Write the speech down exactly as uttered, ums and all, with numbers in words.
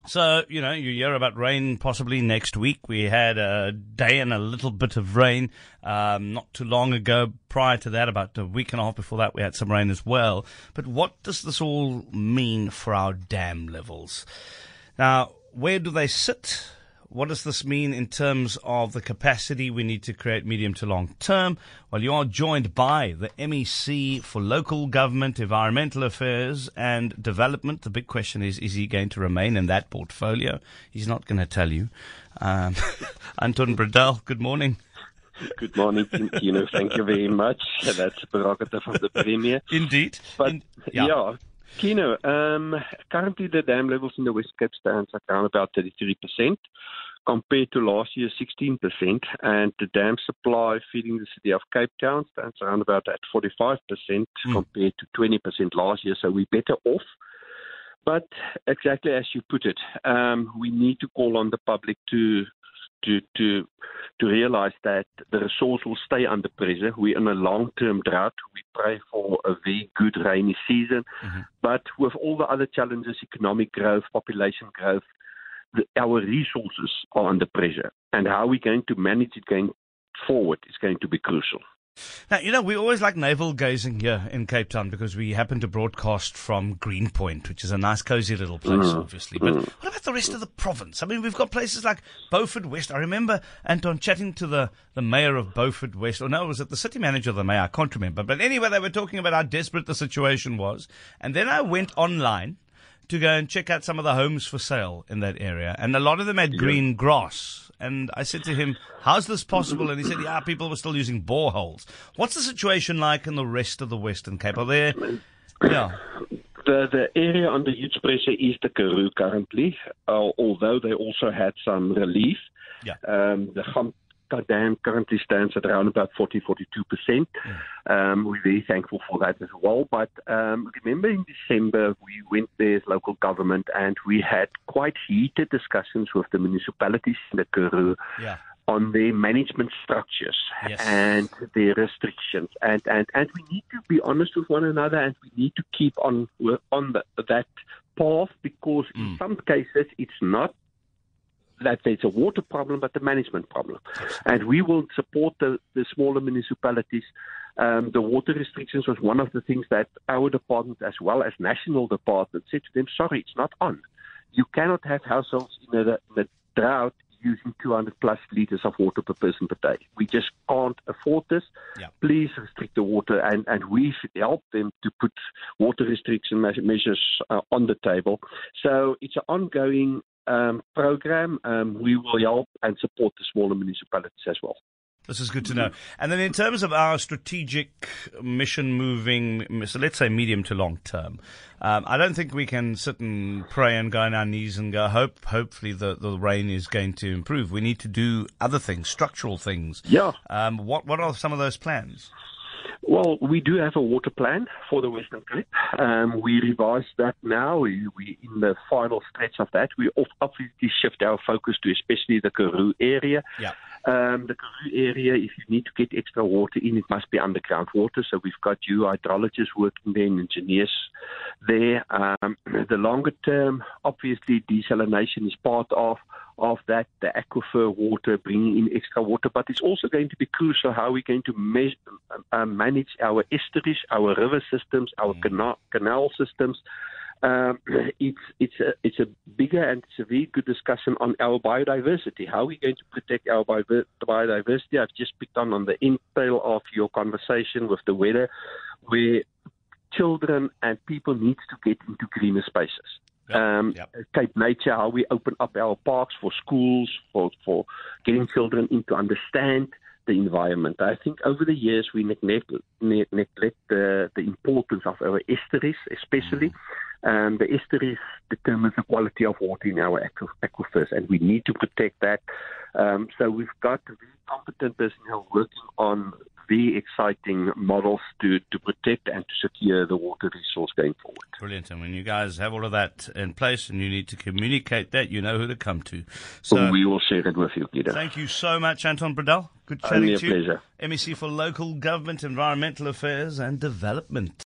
So, you know, you hear about rain possibly next week. We had a day and a little bit of rain um, not too long ago. Prior to that, about a week and a half before that, we had some rain as well. But what does this all mean for our dam levels? Now, where do they sit? What does this mean in terms of the capacity we need to create medium to long term? Well, you are joined by the M E C for Local Government, Environmental Affairs and Development. The big question is, is he going to remain in that portfolio? He's not going to tell you. Um, Anton Bredell, good morning. Good morning, Kino. Thank you very much. That's a prerogative of the Premier. Indeed. But, in, yeah. yeah. Kino, um, currently the dam levels in the West Cape stands at around about thirty-three percent compared to last year's sixteen percent, and the dam supply feeding the city of Cape Town stands around about at forty-five percent mm. compared to twenty percent last year, so we're better off. But exactly as you put it, um, we need to call on the public to to to to realize that the resource will stay under pressure. We're in a long-term drought. We pray for a very good rainy season. Mm-hmm. But with all the other challenges, economic growth, population growth, the, our resources are under pressure. And how we're going to manage it going forward is going to be crucial. Now, you know, we always like navel gazing here in Cape Town because we happen to broadcast from Greenpoint, which is a nice, cozy little place, mm. obviously. But mm. what about the rest of the province? I mean, we've got places like Beaufort West. I remember, Anton, chatting to the, the mayor of Beaufort West. Or no, was it the city manager of the mayor? I can't remember. But anyway, they were talking about how desperate the situation was. And then I went online to go and check out some of the homes for sale in that area. And a lot of them had yeah. green grass. And I said to him, how's this possible? And he said, yeah, people were still using boreholes. What's the situation like in the rest of the Western Cape? Are there, yeah. The, the area under huge pressure is the Karoo currently, uh, although they also had some relief. Yeah. Um, the Gamka Dam currently stands at around about forty, forty-two percent. Mm. Um, we're very thankful for that as well. But um, remember in December, we went there as local government and we had quite heated discussions with the municipalities in the Karoo yeah. on their management structures yes. and their restrictions. And, and, and we need to be honest with one another and we need to keep on, on the, that path because mm. in some cases it's not that there's a water problem, but the management problem. And we will support the, the smaller municipalities. Um, the water restrictions was one of the things that our department, as well as national department, said to them, sorry, it's not on. You cannot have households in a, in a drought using two hundred plus litres of water per person per day. We just can't afford this. Yeah. Please restrict the water, and, and we should help them to put water restriction measures uh, on the table. So it's an ongoing Um, program. Um, we will help and support the smaller municipalities as well. This is good to know. And then in terms of our strategic mission moving, so let's say medium to long term, um, I don't think we can sit and pray and go on our knees and go, hope, hopefully the, the rain is going to improve. We need to do other things, structural things. Yeah. Um, what, what are some of those plans? Well, we do have a water plan for the Western Cape. Um, we revised that now. We, we in the final stretch of that. We obviously shift our focus to especially the Karoo area. Yeah. Um, the Karoo area, if you need to get extra water in, it must be underground water. So we've got you hydrologists working there and engineers there. Um, the longer term, obviously, desalination is part of of that, the aquifer water, bringing in extra water, but it's also going to be crucial how we're going to measure, uh, manage our estuaries, our river systems, our mm. canal, canal systems. Um, it's it's a it's a bigger and it's a very good discussion on our biodiversity. How are we going to protect our biodiversity? I've just picked on on the entail of your conversation with the weather, where children and people need to get into greener spaces. Yep, um, yep. Cape Nature, how we open up our parks for schools, for, for getting children in to understand the environment. I think over the years we neglect, ne- neglect the, the importance of our estuaries, especially. Mm. Um, the estuaries determine the quality of water in our aquifers, and we need to protect that. Um, so we've got very competent personnel working on very exciting models to, to protect and to secure the water resource going forward. Brilliant. And when you guys have all of that in place and you need to communicate that, you know who to come to. So we will share it with you, Guido. Thank you so much, Anton Bredell. Good chatting Only a to you. Pleasure. M E C for Local Government, Environmental Affairs and Development.